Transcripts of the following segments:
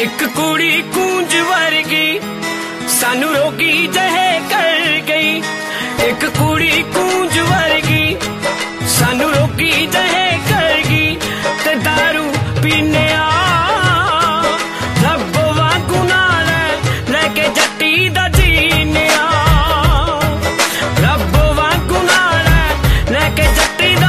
एक कुड़ी कूंज वर्गी सानू रोगी जहे कर गई। एक कुड़ी कूंज वर्गी सानू रोगी जहे कर गई। ते दारू पीने रब वांगू नाल लेके जट्टी दा जीने रब वांगू नाल लेके जट्टी दा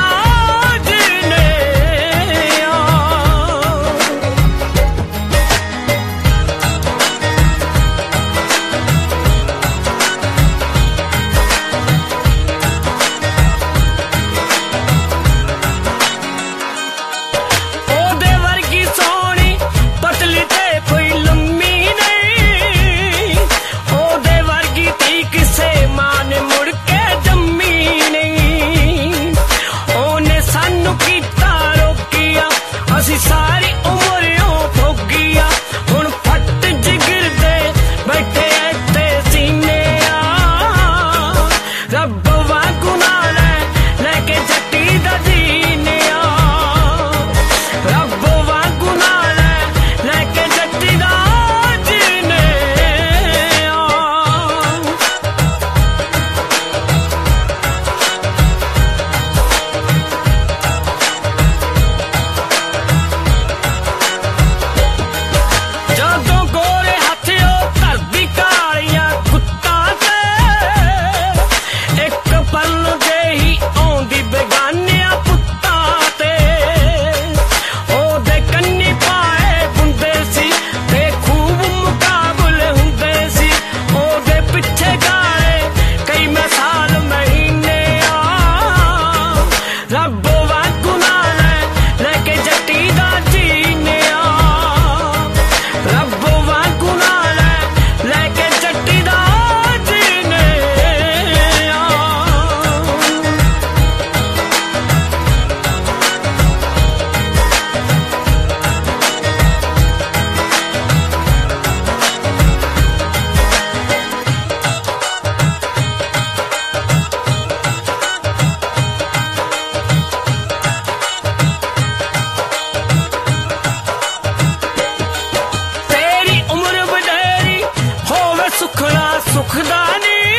सारी उमरियों भोगिया हुण फट जिगर दे बैठे इत्ते सीने रब वांगू नाल लेके जट्टी दा जीने रब वांगू नाल लेके जट्टी दा जीने। सुखदा नहीं